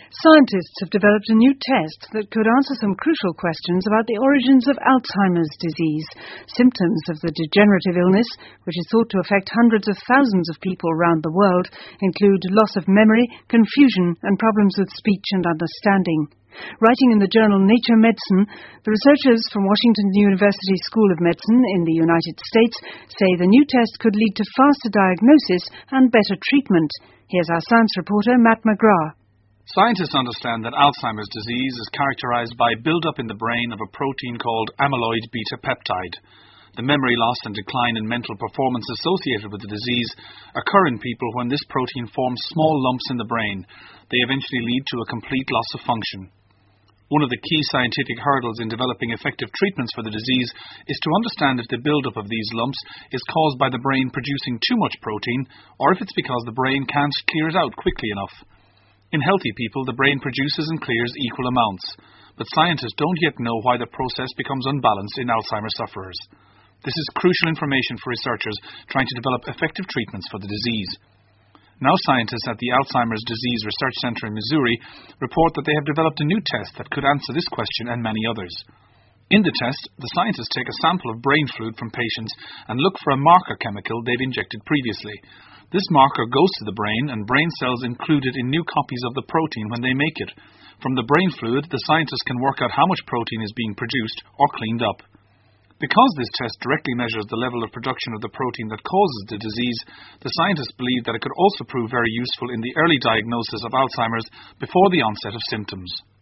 Scientists have developed a new test that could answer some crucial questions about the origins of Alzheimer's disease. Symptoms of the degenerative illness, which is thought to affect hundreds of thousands of people around the world, include loss of memory, confusion, and problems with speech and understanding. Writing in the journal Nature Medicine, the researchers from Washington University School of Medicine in the United States say the new test could lead to faster diagnosis and better treatment. Here's our science reporter, Matt McGrath. Scientists understand that Alzheimer's disease is characterized by build-up in the brain of a protein called amyloid beta peptide. The memory loss and decline in mental performance associated with the disease occur in people when this protein forms small lumps in the brain. They eventually lead to a complete loss of function. One of the key scientific hurdles in developing effective treatments for the disease is to understand if the build-up of these lumps is caused by the brain producing too much protein, or if it's because the brain can't clear it out quickly enough. In healthy people, the brain produces and clears equal amounts, but scientists don't yet know why the process becomes unbalanced in Alzheimer's sufferers. This is crucial information for researchers trying to develop effective treatments for the disease. Now scientists at the Alzheimer's Disease Research Center in Missouri report that they have developed a new test that could answer this question and many others. In the test, the scientists take a sample of brain fluid from patients and look for a marker chemical they've injected previously. This marker goes to the brain, and brain cells include it in new copies of the protein when they make it. From the brain fluid, the scientists can work out how much protein is being produced or cleaned up. Because this test directly measures the level of production of the protein that causes the disease, the scientists believe that it could also prove very useful in the early diagnosis of Alzheimer's before the onset of symptoms.